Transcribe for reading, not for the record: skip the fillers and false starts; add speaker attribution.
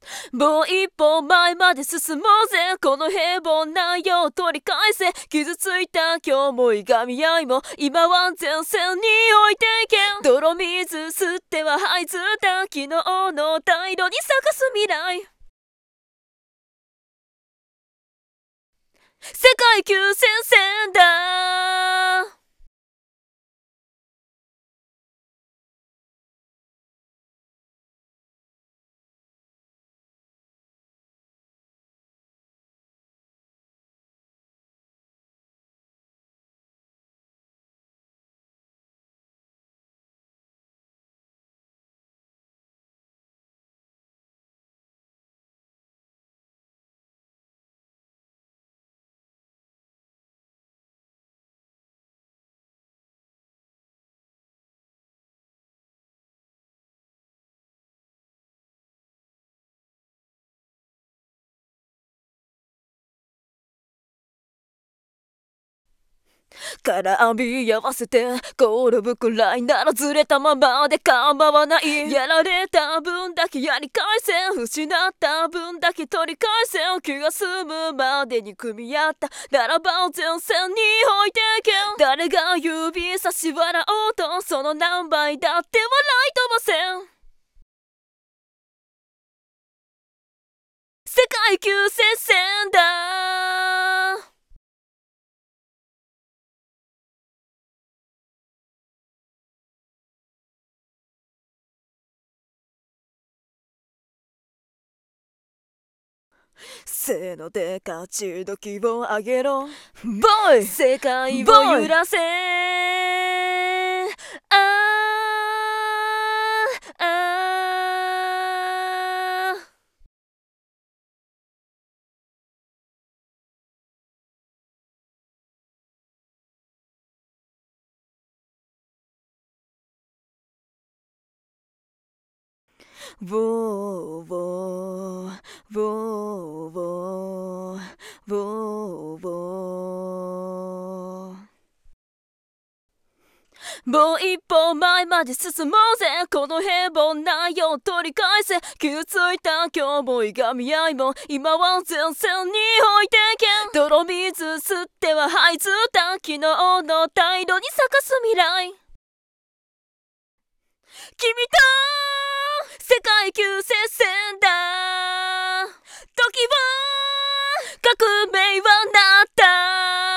Speaker 1: もう一歩前まで進もうぜ。この平凡な世を取り返せ。傷ついた今日もいがみ合いも今は前線に置いていけ。泥水吸っては這いずった昨日の態度に咲かす未来。世界急戦線だ。絡み合わせて転ぶくらいならずれたままで構わない。やられた分だけやり返せ。失った分だけ取り返せ。気が済むまでに組み合ったならば前線に置いていけ。誰が指差し笑おうとその何倍だって笑い飛ばせ。世界急接戦だ。せーので勝ち時をあげろボーイ。世界を揺らせ。あーあーウォーウォーウォーウォーウォーウォー。もう一歩前まで進もうぜ。この平凡な世を取り返せ。傷ついた今日もいがみ合いも今は前線に置いていけ。泥水吸っては這いずった昨日の態度に咲かす未来。君と世界急接戦だ。時は革命はなった。